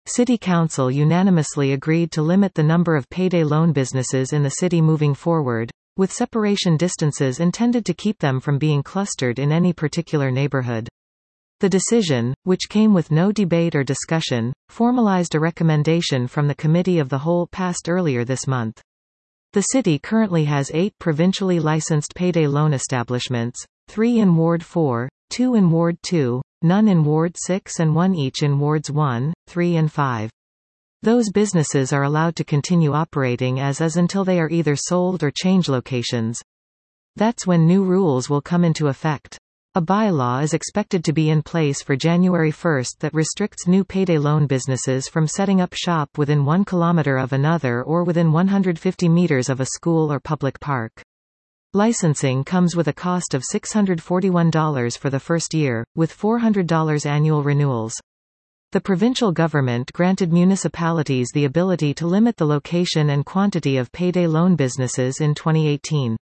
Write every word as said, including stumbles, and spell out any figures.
City Council unanimously agreed to limit the number of payday loan businesses in the city moving forward, with separation distances intended to keep them from being clustered in any particular neighborhood. The decision, which came with no debate or discussion, formalized a recommendation from the Committee of the Whole passed earlier this month. The city currently has eight provincially licensed payday loan establishments, three in Ward four, two in Ward two, none in Ward six and one each in Wards one, three and five. Those businesses are allowed to continue operating as is until they are either sold or change locations. That's when new rules will come into effect. A bylaw is expected to be in place for January first that restricts new payday loan businesses from setting up shop within one kilometre of another or within one hundred fifty metres of a school or public park. Licensing comes with a cost of six hundred forty-one dollars for the first year, with four hundred dollars annual renewals. The provincial government granted municipalities the ability to limit the location and quantity of payday loan businesses in twenty eighteen.